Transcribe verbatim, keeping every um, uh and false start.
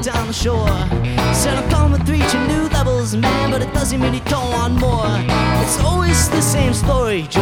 down the shore. Said I'm coming with three to new levels, man, but it doesn't mean you don't want more. It's always the same story.